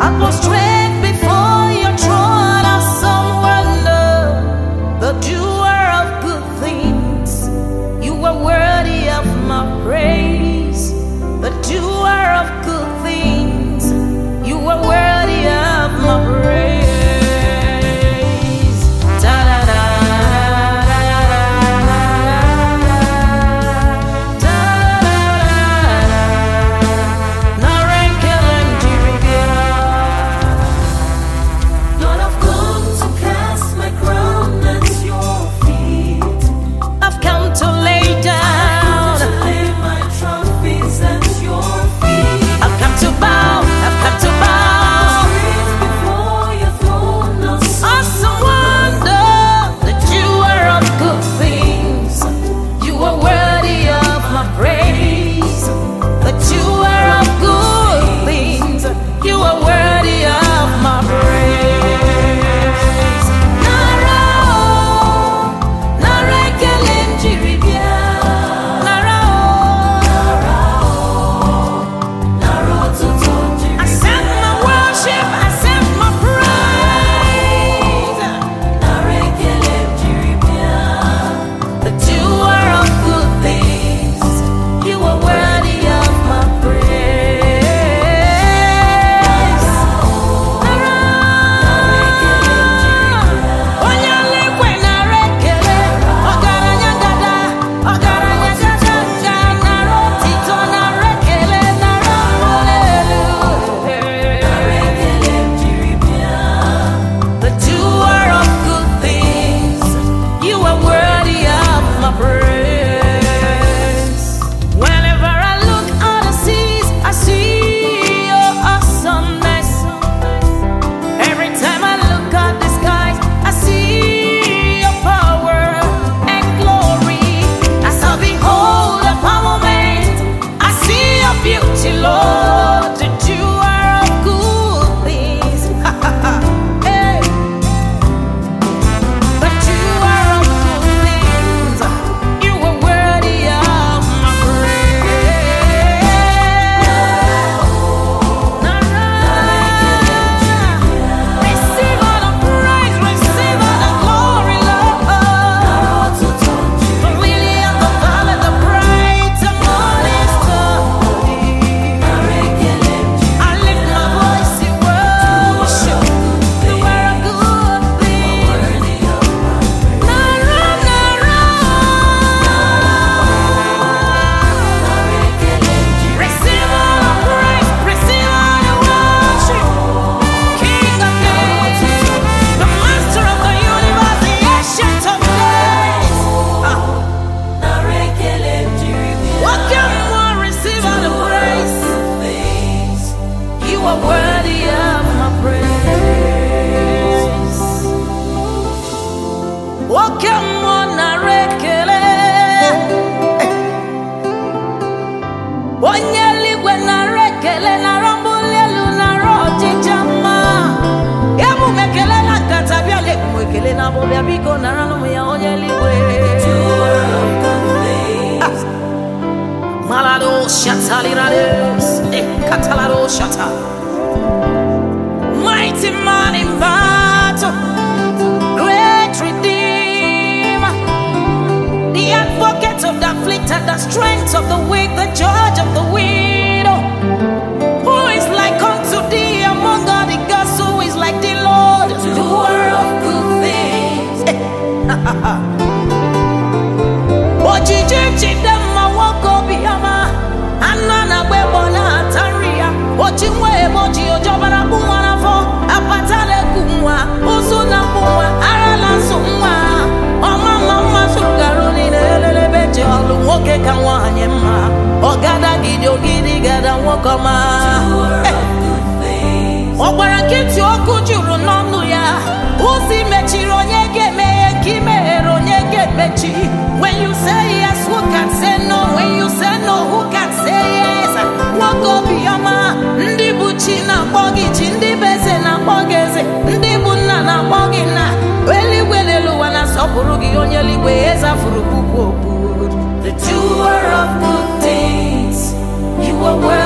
I prostrate before your throne, awesome wonder, the doer of good things. You are worthy of my praise, the doer of good things. You are worthy of my praise. Mighty man in battle, great redeemer, the advocate of the afflicted, the strength of the weak, the judge of the widow. Who is like unto thee among all the gods? Who is like the Lord, doer of good things? Ojiji dema wako biyama, anana webona taria. Ojimwe emoji ojobara kumwana fo, apatale kumwa, usuna kumwa, arala sumwa. Mama sugaruni nelele beje olu woke kanwanye ma. Ogada gidi gada wokoma. Ogbara kiti okujuru nonu ya. Uzi mechiro nyege me kimero nyege mechi. When you say yes, who can say no? When you say no, who can say yes? Wako biyama, ndi buchi na bogi chi, ndi beze na bogeze, ndi buna na bogi na. Weli luwa na sopurugi onyeli weza furuku. The doer of good things, you are worthy.